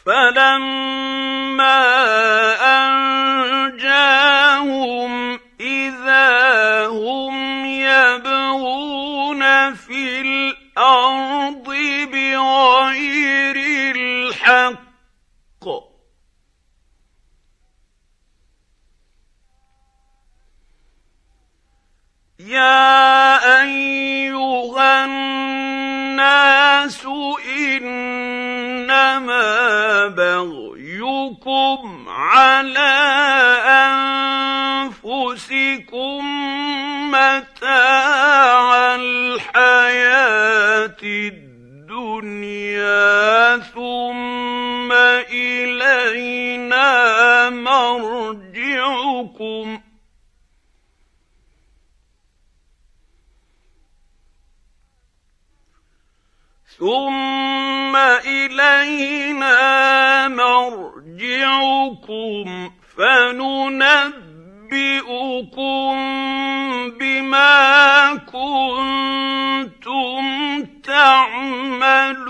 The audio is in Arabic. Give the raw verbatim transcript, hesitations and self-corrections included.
فلما أنجاهم إذا هم يبغون في الأرض بغير الحق يا أيها الناس إنما بغيكم على أنفسكم متاع الحياة الدنيا ثم إلينا مرجعكم ثم إلينا مرجعكم فننبئكم بما كنتم تعملون